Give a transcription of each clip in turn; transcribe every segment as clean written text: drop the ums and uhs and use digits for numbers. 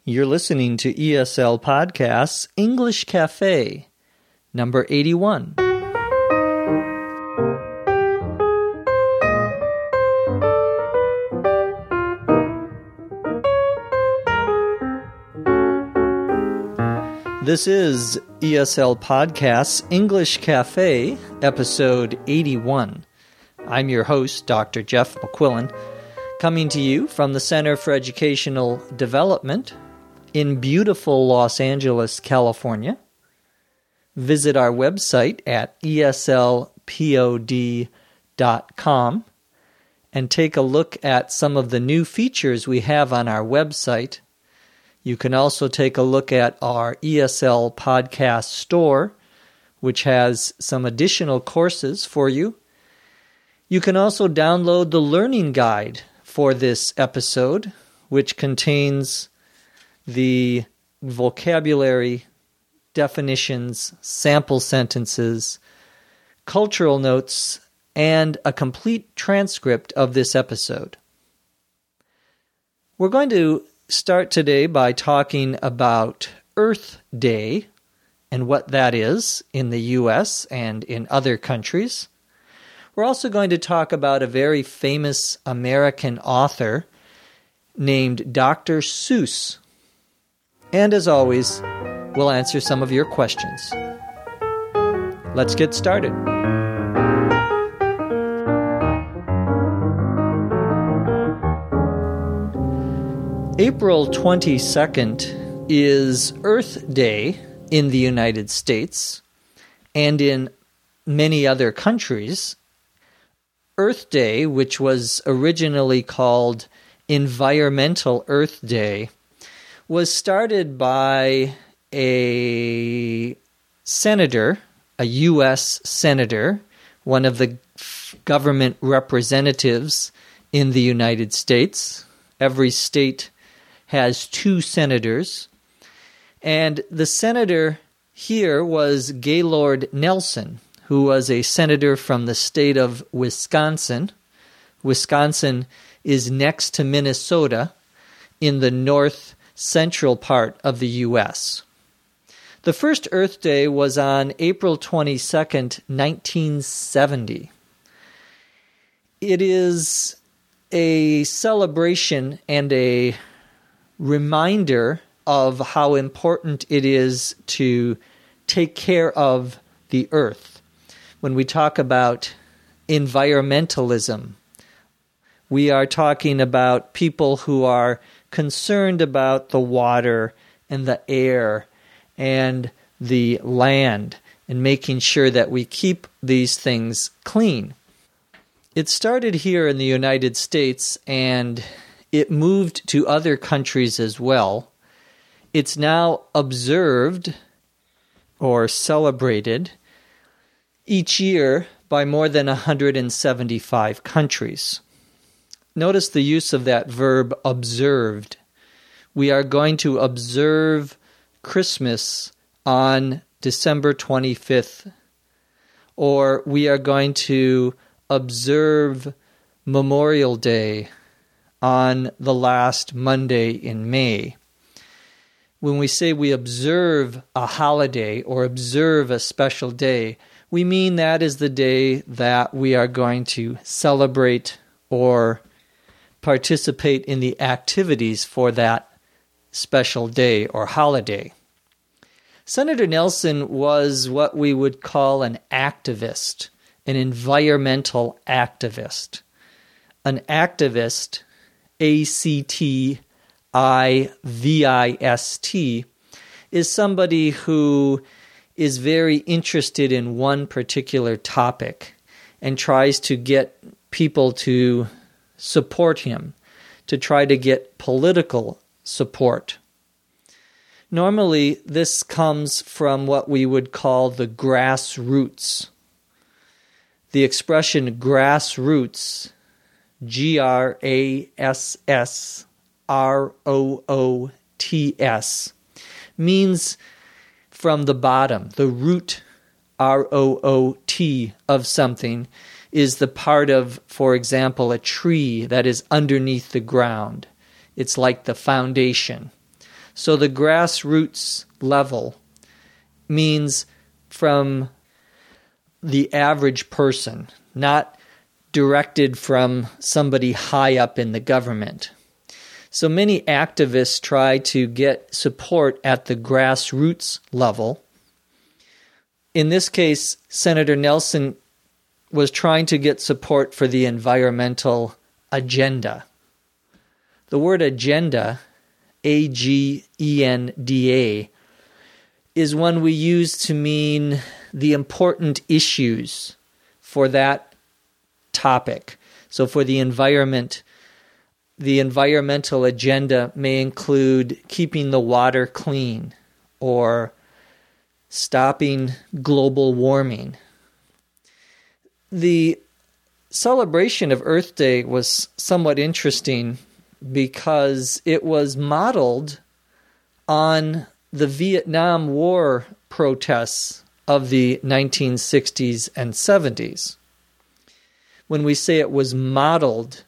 You're listening to ESL Podcasts English Cafe, number 81. This is ESL Podcasts English Cafe, episode 81. I'm your host, Dr. Jeff McQuillan, coming to you from the Center for Educational Development in beautiful Los Angeles, California. Visit our website at eslpod.com and take a look at some of the new features we have on our website. You can also take a look at our ESL Podcast Store, which has some additional courses for you. You can also download the learning guide for this episode, which contains the vocabulary, definitions, sample sentences, cultural notes, and a complete transcript of this episode. We're going to start today by talking about Earth Day and what that is in the U.S. and in other countries. We're also going to talk about a very famous American author named Dr. Seuss. And as always, we'll answer some of your questions. Let's get started. April 22nd is Earth Day in the United States and in many other countries. Earth Day, which was originally called Environmental Earth Day, was started by a senator, a U.S. senator, one of the government representatives in the United States. Every state has 2 senators. And the senator here was Gaylord Nelson, who was a senator from the state of Wisconsin. Wisconsin is next to Minnesota in the north central part of the U.S. The first Earth Day was on April 22nd, 1970. It is a celebration and a reminder of how important it is to take care of the earth. When we talk about environmentalism, we are talking about people who are concerned about the water and the air and the land and making sure that we keep these things clean. It started here in the United States and it moved to other countries as well. It's now observed or celebrated each year by more than 175 countries. Notice the use of that verb, observed. We are going to observe Christmas on December 25th, or we are going to observe Memorial Day on the last Monday in May. When we say we observe a holiday or observe a special day, we mean that is the day that we are going to celebrate or participate in the activities for that special day or holiday. Senator Nelson was what we would call an activist, an environmental activist. An activist, A-C-T-I-V-I-S-T, is somebody who is very interested in one particular topic and tries to get people to support him, to try to get political support. Normally, this comes from what we would call the grassroots. The expression grassroots, G-R-A-S-S-R-O-O-T-S, means from the bottom. The root, R-O-O-T, of something is the part of, for example, a tree that is underneath the ground. It's like the foundation. So the grassroots level means from the average person, not directed from somebody high up in the government. So many activists try to get support at the grassroots level. In this case, Senator Nelson was trying to get support for the environmental agenda. The word agenda, agenda, is one we use to mean the important issues for that topic. So for the environment, the environmental agenda may include keeping the water clean or stopping global warming. The celebration of Earth Day was somewhat interesting because it was modeled on the Vietnam War protests of the 1960s and 70s. When we say it was modeled,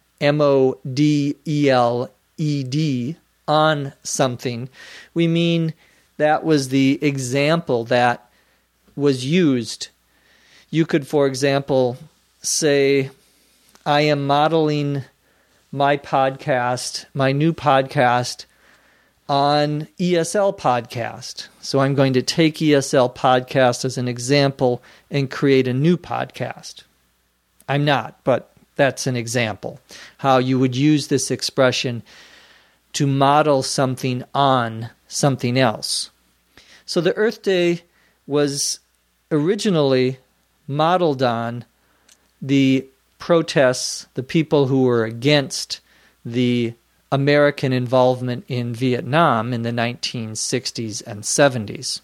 M-O-D-E-L-E-D, on something, we mean that was the example that was used. You could, for example, say, I am modeling my podcast, my new podcast, on ESL Podcast. So I'm going to take ESL Podcast as an example and create a new podcast. I'm not, but that's an example. How you would use this expression to model something on something else. So the Earth Day was originally modeled on the protests, the people who were against the American involvement in Vietnam in the 1960s and 70s.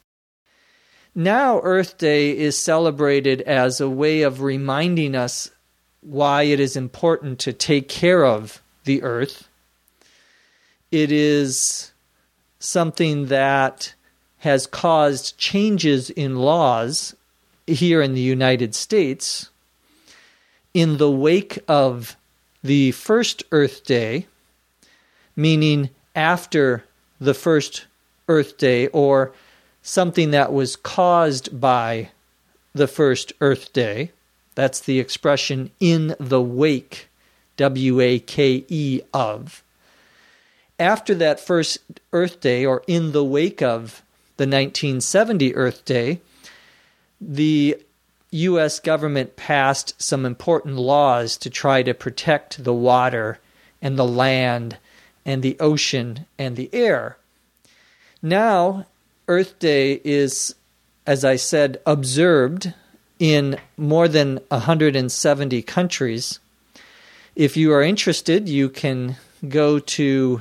Now Earth Day is celebrated as a way of reminding us why it is important to take care of the earth. It is something that has caused changes in laws here in the United States in the wake of the first Earth Day, meaning after the first Earth Day, or something that was caused by the first Earth Day. That's the expression in the wake, W-A-K-E, of. After that first Earth Day, or in the wake of the 1970 Earth Day, the U.S. government passed some important laws to try to protect the water and the land and the ocean and the air. Now, Earth Day is, as I said, observed in more than 170 countries. If you are interested, you can go to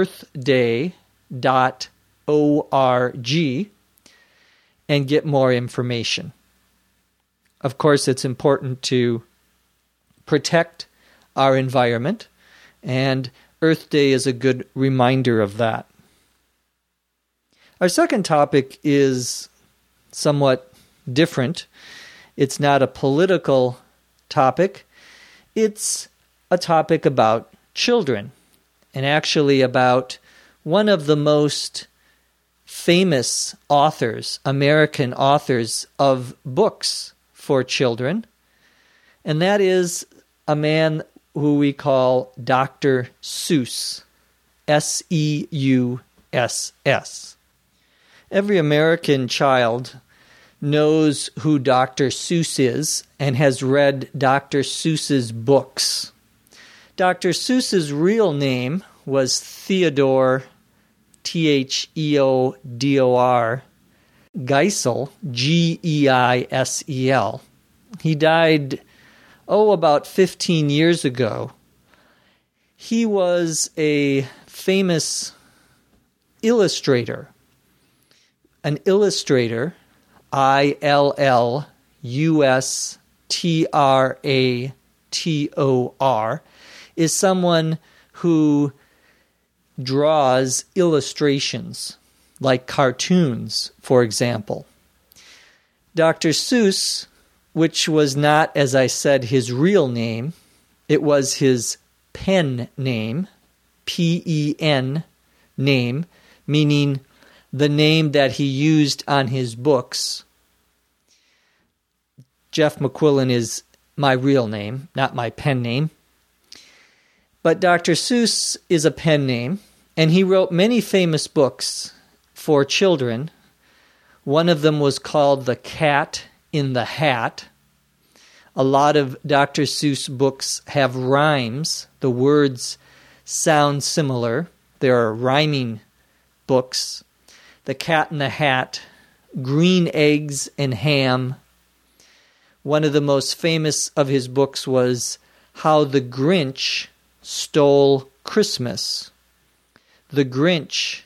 earthday.org and get more information. Of course, it's important to protect our environment, and Earth Day is a good reminder of that. Our second topic is somewhat different. It's not a political topic. It's a topic about children, and actually about one of the most famous authors, American authors of books for children, and that is a man who we call Dr. Seuss, S-E-U-S-S. Every American child knows who Dr. Seuss is and has read Dr. Seuss's books. Dr. Seuss's real name was Theodore, T-H-E-O-D-O-R, Geisel, G-E-I-S-E-L. He died, about 15 years ago. He was a famous illustrator. An illustrator, I-L-L-U-S-T-R-A-T-O-R, is someone who draws illustrations, like cartoons, for example. Dr. Seuss, which was not, as I said, his real name, it was his pen name, P-E-N, name, meaning the name that he used on his books. Jeff McQuillan is my real name, not my pen name. But Dr. Seuss is a pen name, and he wrote many famous books for children. One of them was called The Cat in the Hat. A lot of Dr. Seuss books have rhymes. The words sound similar. There are rhyming books. The Cat in the Hat, Green Eggs and Ham. One of the most famous of his books was How the Grinch Stole Christmas. The Grinch,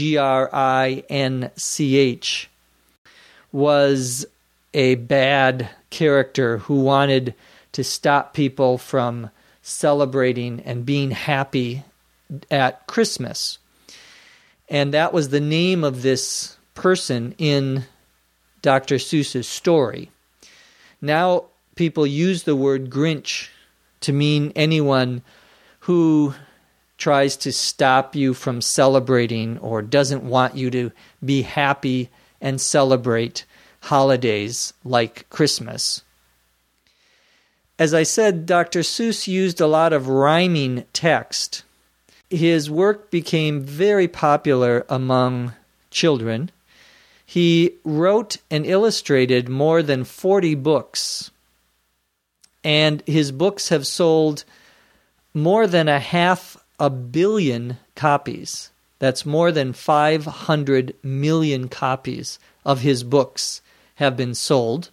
Grinch, was a bad character who wanted to stop people from celebrating and being happy at Christmas. And that was the name of this person in Dr. Seuss's story. Now people use the word Grinch to mean anyone who tries to stop you from celebrating or doesn't want you to be happy and celebrate holidays like Christmas. As I said, Dr. Seuss used a lot of rhyming text. His work became very popular among children. He wrote and illustrated more than 40 books, and his books have sold more than 500 million copies. That's more than 500 million copies of his books have been sold.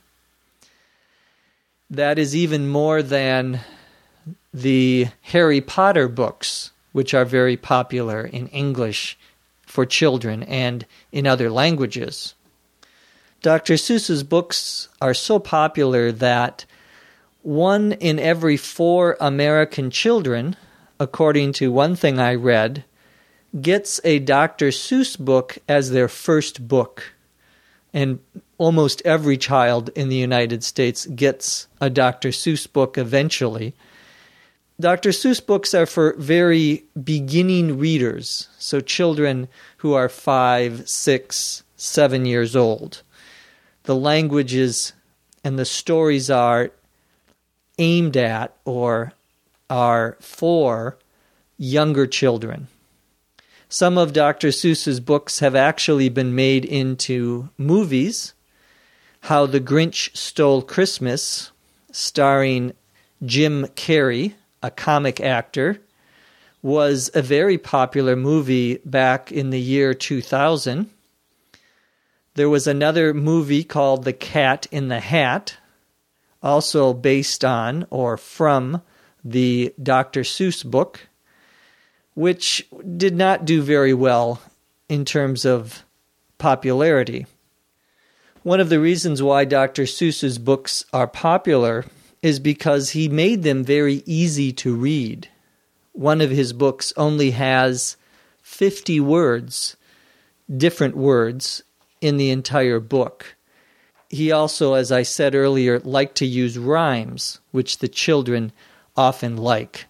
That is even more than the Harry Potter books, which are very popular in English for children and in other languages. Dr. Seuss's books are so popular that 1 in every 4 American children, according to one thing I read, gets a Dr. Seuss book as their first book. And almost every child in the United States gets a Dr. Seuss book eventually. Dr. Seuss books are for very beginning readers, so children who are 5, 6, 7 years old. The languages and the stories are aimed at or are for younger children. Some of Dr. Seuss's books have actually been made into movies. How the Grinch Stole Christmas, starring Jim Carrey, a comic actor, was a very popular movie back in the year 2000. There was another movie called The Cat in the Hat, also based on or from the Dr. Seuss book, which did not do very well in terms of popularity. One of the reasons why Dr. Seuss's books are popular is because he made them very easy to read. One of his books only has 50 words, different words, in the entire book. He also, as I said earlier, liked to use rhymes, which the children often like.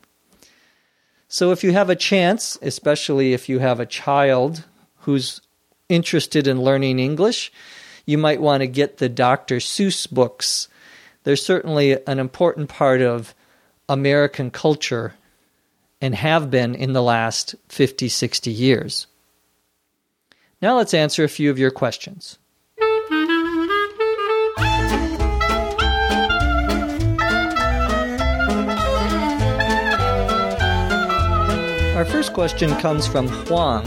So if you have a chance, especially if you have a child who's interested in learning English, you might want to get the Dr. Seuss books. They're certainly an important part of American culture and have been in the last 50, 60 years. Now let's answer a few of your questions. Our first question comes from Huang,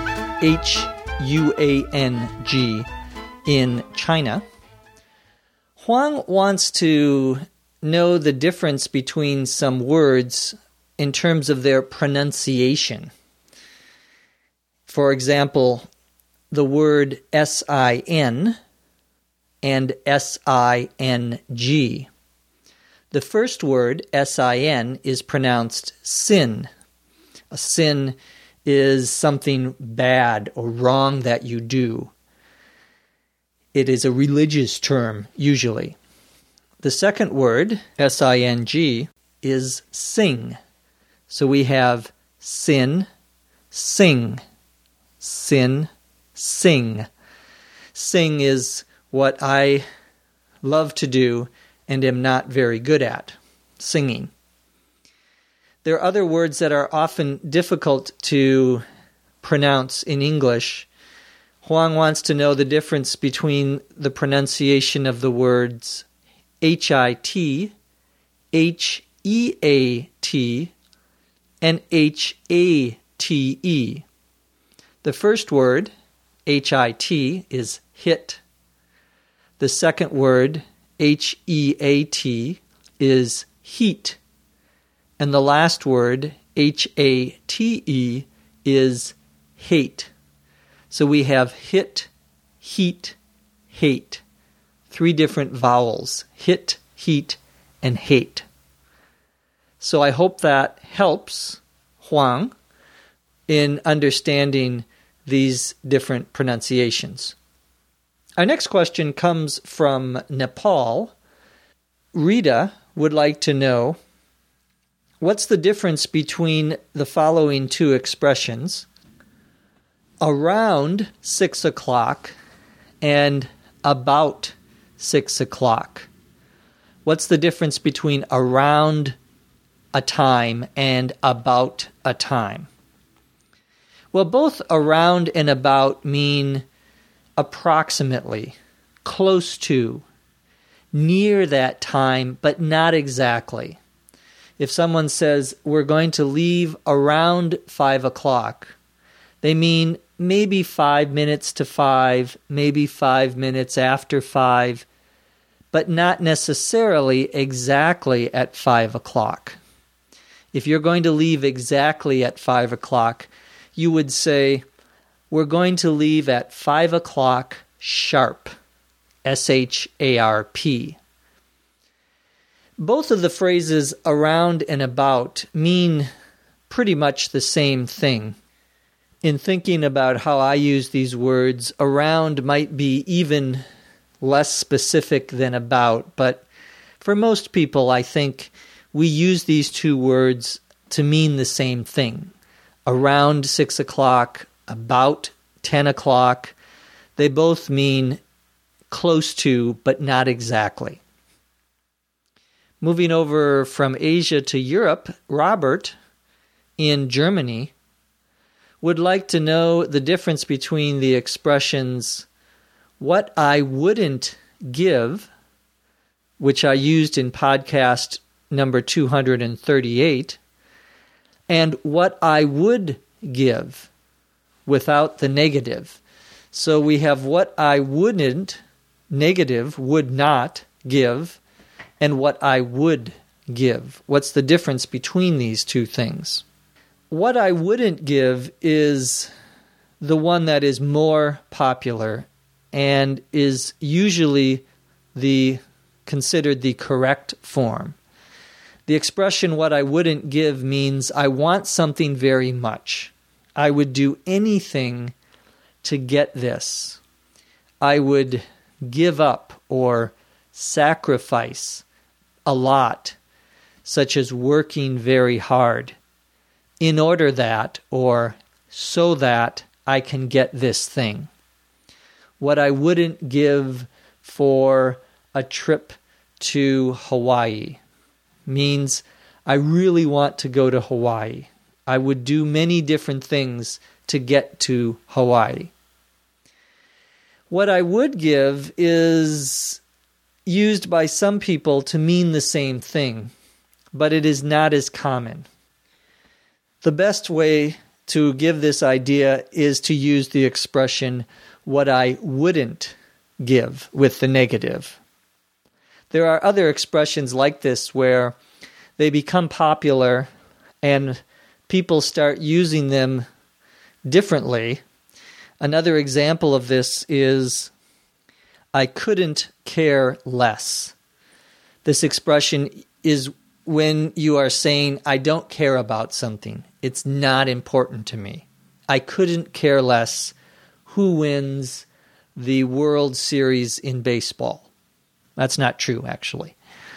Huang, in China. Huang wants to know the difference between some words in terms of their pronunciation. For example, the word sin and sing. The first word, sin, is pronounced sin. A sin is something bad or wrong that you do. It is a religious term, usually. The second word, sing, is sing. So we have sin, sing, sin, sing. Sing is what I love to do and am not very good at, singing. There are other words that are often difficult to pronounce in English. Huang wants to know the difference between the pronunciation of the words H-I-T, H-E-A-T, and H-A-T-E. The first word, H-I-T, is hit. The second word, H-E-A-T, is heat. And the last word, H-A-T-E, is hate. So we have hit, heat, hate. 3 different vowels, hit, heat, and hate. So I hope that helps Huang in understanding these different pronunciations. Our next question comes from Nepal. Rita would like to know, what's the difference between the following 2 expressions, around 6 o'clock and about 6 o'clock? What's the difference between around a time and about a time? Well, both around and about mean approximately, close to, near that time, but not exactly. If someone says, we're going to leave around 5 o'clock, they mean maybe 5 minutes to 5, maybe 5 minutes after 5, but not necessarily exactly at 5 o'clock. If you're going to leave exactly at 5 o'clock, you would say, we're going to leave at 5 o'clock sharp, S-H-A-R-P. Both of the phrases around and about mean pretty much the same thing. In thinking about how I use these words, around might be even less specific than about, but for most people, I think we use these 2 words to mean the same thing. Around 6 o'clock, about 10 o'clock, they both mean close to, but not exactly. Moving over from Asia to Europe, Robert in Germany would like to know the difference between the expressions, what I wouldn't give, which I used in podcast number 238, and what I would give without the negative. So we have what I wouldn't, negative, would not give, and what I would give. What's the difference between these 2 things? What I wouldn't give is the one that is more popular and is usually considered the correct form. The expression what I wouldn't give means I want something very much. I would do anything to get this. I would give up or sacrifice a lot, such as working very hard, in order that or so that I can get this thing. What I wouldn't give for a trip to Hawaii means I really want to go to Hawaii. I would do many different things to get to Hawaii. What I would give is used by some people to mean the same thing, but it is not as common. The best way to give this idea is to use the expression, what I wouldn't give, with the negative. There are other expressions like this where they become popular and people start using them differently. Another example of this is, I couldn't care less. This expression is when you are saying, I don't care about something. It's not important to me. I couldn't care less who wins the World Series in baseball. That's not true, actually.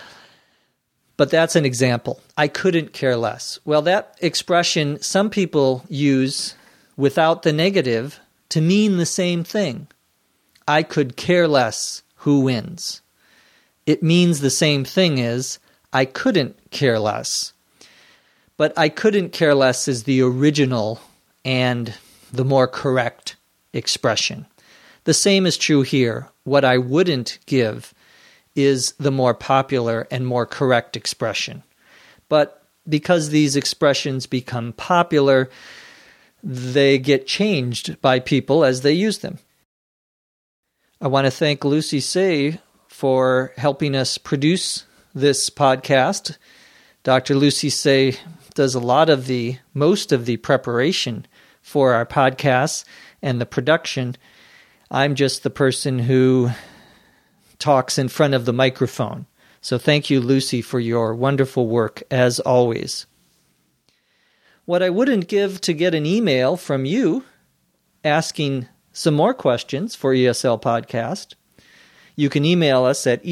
But that's an example. I couldn't care less. Well, that expression some people use without the negative to mean the same thing. I could care less who wins. It means the same thing as I couldn't care less. But I couldn't care less is the original and the more correct expression. The same is true here. What I wouldn't give is the more popular and more correct expression. But because these expressions become popular, they get changed by people as they use them. I want to thank Lucy Tse for helping us produce this podcast. Dr. Lucy Tse does most of the preparation for our podcasts and the production. I'm just the person who talks in front of the microphone. So thank you, Lucy, for your wonderful work, as always. What I wouldn't give to get an email from you asking some more questions for ESL Podcast, you can email us at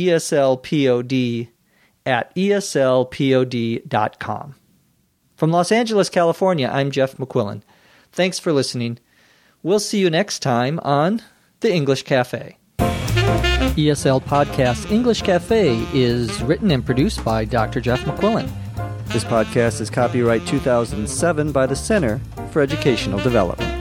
eslpod@eslpod.com. From Los Angeles, California, I'm Jeff McQuillan. Thanks for listening. We'll see you next time on The English Cafe. ESL Podcast English Cafe is written and produced by Dr. Jeff McQuillan. This podcast is copyright 2007 by the Center for Educational Development.